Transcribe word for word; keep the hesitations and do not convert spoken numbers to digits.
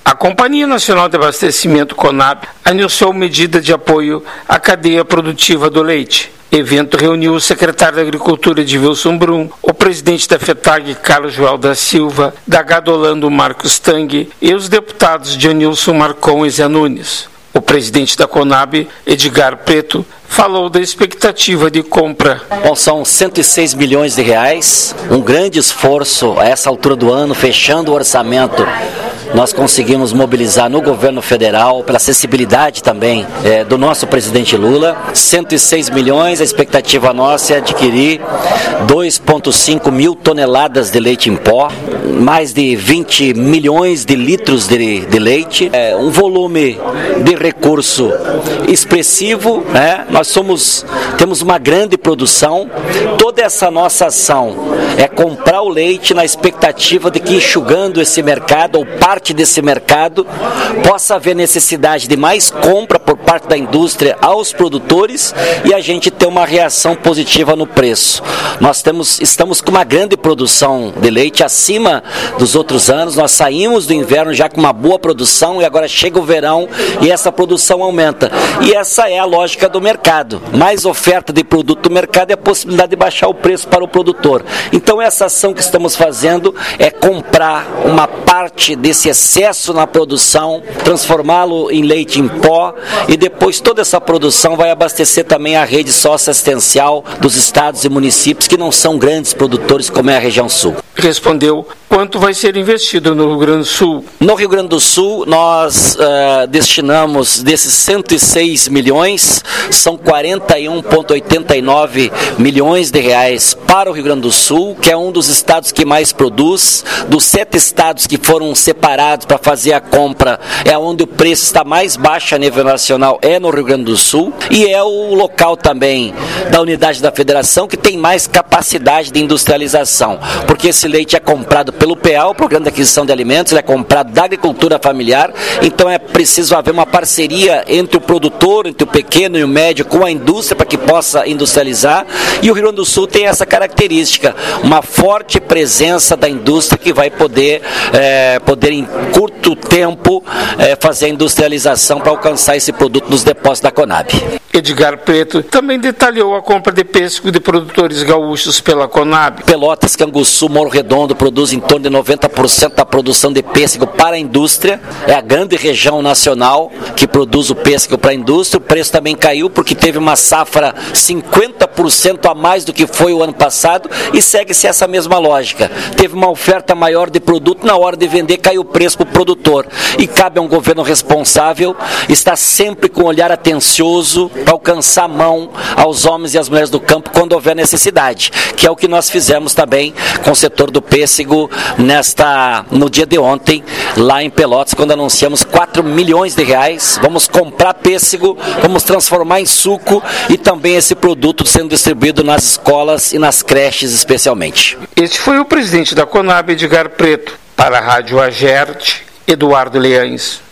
A Companhia Nacional de Abastecimento Conab anunciou medida de apoio à cadeia produtiva do leite. O evento reuniu o secretário da Agricultura, Edilson Brum, o presidente da FETAG, Carlos Joel da Silva, da Gadolando, Marcos Tang, e os deputados Dionilson Marcon e Zé Nunes. O presidente da Conab, Edgar Preto, falou da expectativa de compra. Bom, são cento e seis milhões de reais, um grande esforço a essa altura do ano, fechando o orçamento. Nós conseguimos mobilizar no governo federal, pela sensibilidade também é, do nosso presidente Lula, cento e seis milhões, a expectativa nossa é adquirir dois vírgula cinco mil toneladas de leite em pó, mais de vinte milhões de litros de, de leite, é, um volume de recurso expressivo, né? Nós somos, temos uma grande produção, toda essa nossa ação é comprar o leite na expectativa de que, enxugando esse mercado, ou parte desse mercado, possa haver necessidade de mais compra por parte da indústria aos produtores e a gente ter uma reação positiva no preço. Nós temos, estamos com uma grande produção de leite acima dos outros anos, nós saímos do inverno já com uma boa produção e agora chega o verão e essa produção aumenta. E essa é a lógica do mercado. Mais oferta de produto do mercado é a possibilidade de baixar o preço para o produtor. Então essa ação que estamos fazendo é comprar uma parte desse excesso na produção, transformá-lo em leite em pó e depois toda essa produção vai abastecer também a rede socioassistencial dos estados e municípios que não são grandes produtores como é a região sul. Respondeu quanto vai ser investido no Rio Grande do Sul. No Rio Grande do Sul nós uh, destinamos desses cento e seis milhões, são quarenta e um vírgula oitenta e nove milhões de reais para o Rio Grande do Sul, que é um dos estados que mais produz. Dos sete estados que foram separados para fazer a compra, é onde o preço está mais baixo a nível nacional, é no Rio Grande do Sul, e é o local também da unidade da federação que tem mais capacidade de industrialização, porque esse leite é comprado pelo P A, o Programa de Aquisição de Alimentos, ele é comprado da agricultura familiar, então é preciso haver uma parceria entre o produtor, entre o pequeno e o médio, com a indústria para que possa industrializar, e o Rio Grande do Sul tem essa característica, uma forte presença da indústria que vai poder, é, poder em curto tempo é, fazer a industrialização para alcançar esse produto nos depósitos da Conab. Edgar Preto também detalhou a compra de pêssego de produtores gaúchos pela Conab. Pelotas, Canguçu, Morro Redondo produz em torno de noventa por cento da produção de pêssego para a indústria. É a grande região nacional que produz o pêssego para a indústria. O preço também caiu porque teve uma safra cinquenta por cento a mais do que foi o ano passado e segue-se essa mesma lógica. Teve uma oferta maior de produto, na hora de vender caiu o preço para o produtor. E cabe a um governo responsável estar sempre com um olhar atencioso para alcançar a mão aos homens e às mulheres do campo quando houver necessidade, que é o que nós fizemos também com o setor do pêssego nesta, no dia de ontem, lá em Pelotas, quando anunciamos quatro milhões de reais. Vamos comprar pêssego, vamos transformar em suco e também esse produto sendo distribuído nas escolas e nas creches especialmente. Este foi o presidente da Conab, Edgar Preto. Para a Rádio Agerte, Eduardo Leães.